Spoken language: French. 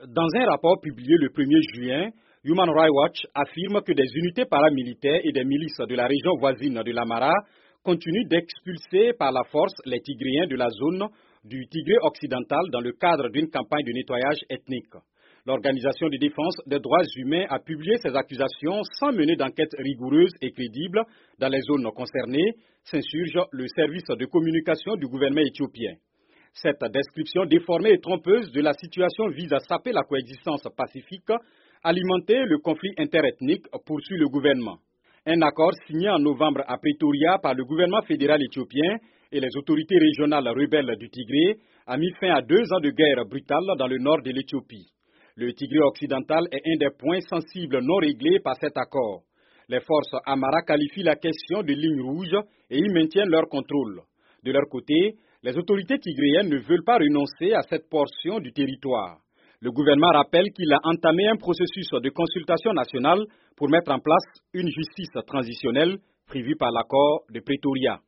Dans un rapport publié le 1er juin, Human Rights Watch affirme que des unités paramilitaires et des milices de la région voisine de l'Amara continuent d'expulser par la force les Tigréens de la zone du Tigré occidental dans le cadre d'une campagne de nettoyage ethnique. L'Organisation de défense des droits humains a publié ces accusations sans mener d'enquête rigoureuse et crédible dans les zones concernées, s'insurge le service de communication du gouvernement éthiopien. Cette description déformée et trompeuse de la situation vise à saper la coexistence pacifique, alimenter le conflit interethnique, poursuit le gouvernement. Un accord signé en novembre à Pretoria par le gouvernement fédéral éthiopien et les autorités régionales rebelles du Tigré a mis fin à 2 ans de guerre brutale dans le nord de l'Éthiopie. Le Tigré occidental est un des points sensibles non réglés par cet accord. Les forces Amara qualifient la question de ligne rouge et y maintiennent leur contrôle. De leur côté, les autorités tigréennes ne veulent pas renoncer à cette portion du territoire. Le gouvernement rappelle qu'il a entamé un processus de consultation nationale pour mettre en place une justice transitionnelle prévue par l'accord de Pretoria.